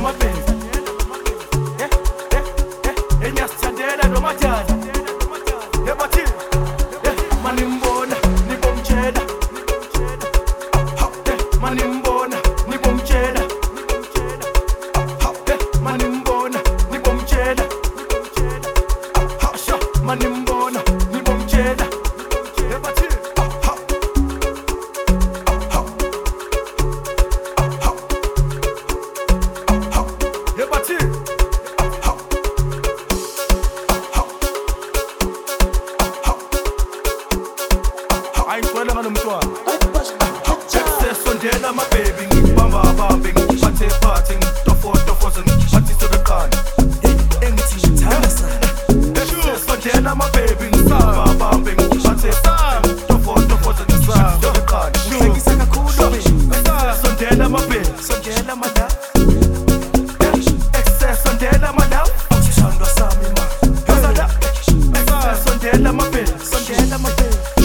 Sondela my baby, bamba bombing, party parting, tofo tofosen, party to the con. Anything tasa. Sondela my baby, bamba bombing, party tofo tofosen, party to the con. Ngikisaka khulu be. Sondela my baby, Sondela mada. excess sondela my love. Sithandwa sami ma. Sondela my baby, Sondela mada.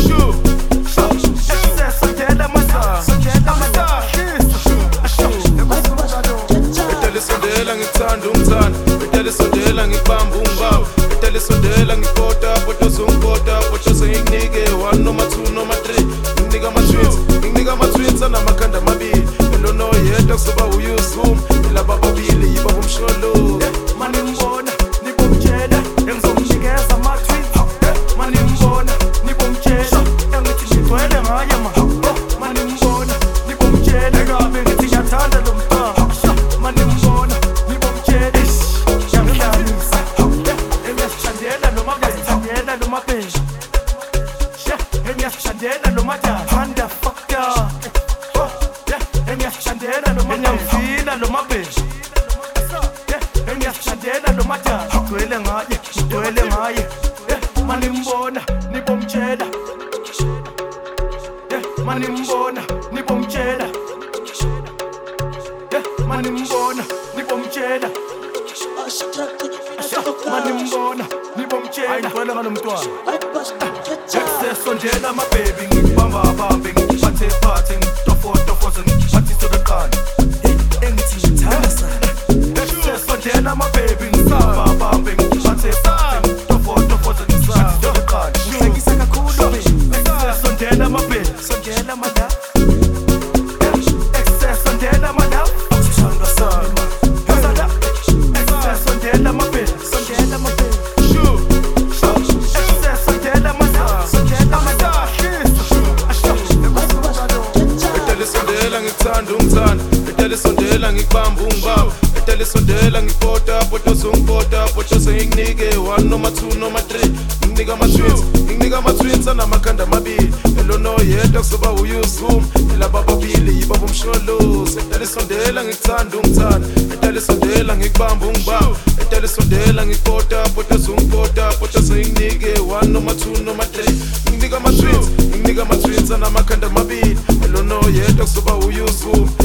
Sondela ngibamba ungibamba Betele sondela ngipota poto sungipota poto senginike 1 noma 2 noma 3 nginika ama twins anamakhanda amabili elono yedwa kuzoba uyuzum laba babili yiba umsholo mani mbona nibomtshela engizomnikeza ama twins mani mbona nibomtshela engithi ngigcwele ngaye mani mbona nibomtshela ngabe ngithi ngiyathanda lo mfana mani mbona nibomtshela Engiyashandela noma thanda fucker engiyashandela noma ngiyafila noma beshi engiyashandela noma thanda gcwele ngaye mani mbona nibomtshela mani mbona nibomtshela mani mbona nibomtshela mani mbona nibomtshela ayigcwele ngalomntwana Sondela my baby, bamba bombing, party parting, tofo tofosen, party to the con. Anything tasa. Sondela my baby, bamba bombing, party parting, tofo tofosen, party to the con. Ngikisaka khulu be. Sondela my baby, Sondela mada. Sondela my love. Sithandwa sami ma. Sondela my baby, Sondela mada. Betele sondela ngibamba ungibamba Betele sondela ngipota poto sungipota poto senginike 1 noma 2 noma 3 nginika ama twins anamakhanda amabili elono yedwa kuzoba uyuzum laba babili yiba umsholo Betele sondela ngikuthanda ungithanda Betele sondela ngikubamba ungibamba Betele sondela ngipota poto sungipota poto senginike 1 noma 2 noma 3 nginika ama twins anamakhanda amabili elono yedwa kuzoba uyuzum